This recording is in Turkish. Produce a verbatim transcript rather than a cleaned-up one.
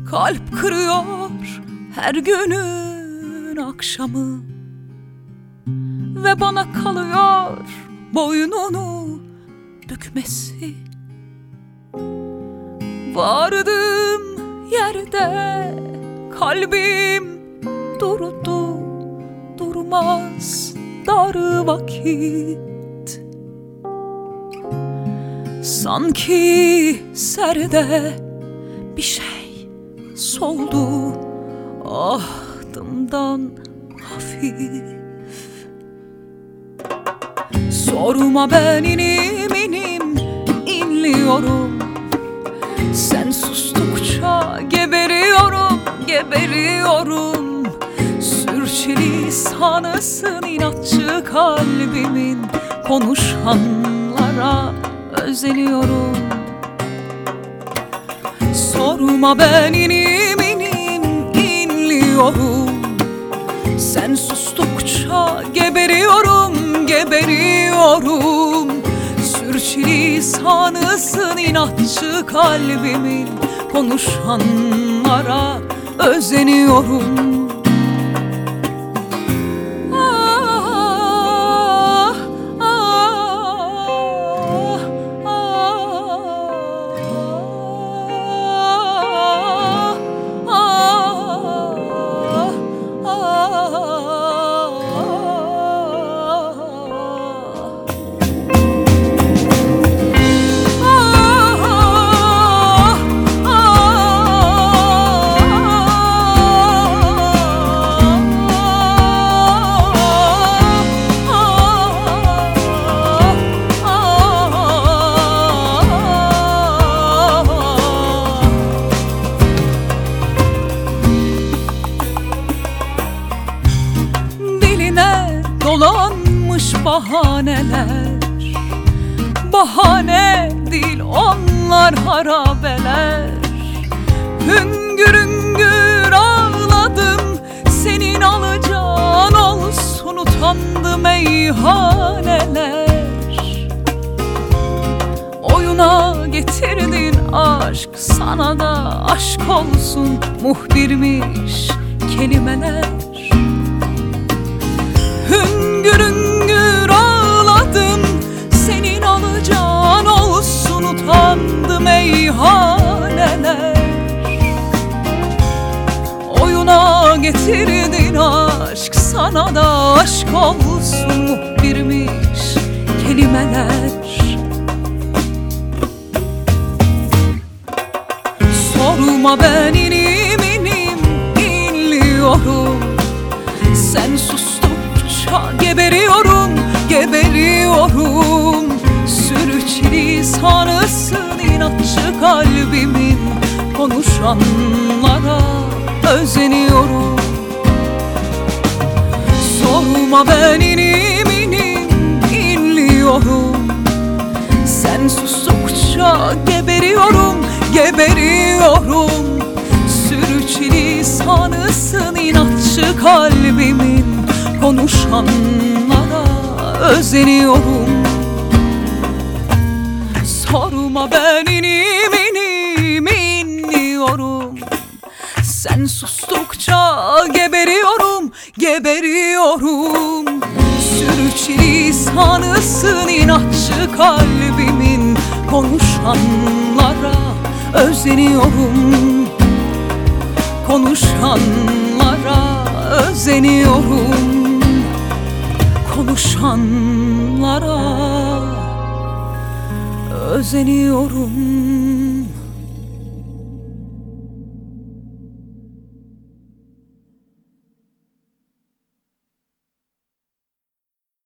kalp kırıyor her günün akşamı. Ve bana kalıyor boynunu bükmesi. Vardığım yerde kalbim durdu durmaz dar vakit. Sanki serde bir şey soldu ahdımdan hafif. Sorma ben inim inim inliyorum. Sen sustukça geberiyorum, geberiyorum. Sürçülisanısın inatçı kalbimin. Konuşanlara özeniyorum. Sorma ben inim inim inliyorum. Sen sustukça geberiyorum, geberiyorum. Sürçülisanısın inatçı kalbimin. Konuşanlara özeniyorum. Dolanmış bahaneler, bahane değil onlar harabeler. Hüngür hüngür ağladım, senin alacağın olsun utandı meyhaneler. Oyuna getirdin aşk, sana da aşk olsun muhbirmiş kelimeler. Hüngür hüngür ağladım, senin alacağın olsun utandı meyhaneler. Oyuna getirdin aşk, sana da aşk olsun muhbirmiş kelimeler. Sorma ben inim inim inliyorum. Sen sustukça geberiyorum, geberiyorum. Sürçülisanısın inatçı kalbimin. Konuşanlara özeniyorum. Sorma ben inim inim inliyorum. Sen sustukça geberiyorum, geberiyorum. Sürçülisanısın inatçı kalbimin. Konuşanlara özeniyorum. Sorma ben inim inim inliyorum. Sen sustukça geberiyorum, geberiyorum. Sürçülisanısın inatçı kalbimin. Konuşanlara özeniyorum. Konuşanlara özeniyorum. Konuşanlara özeniyorum.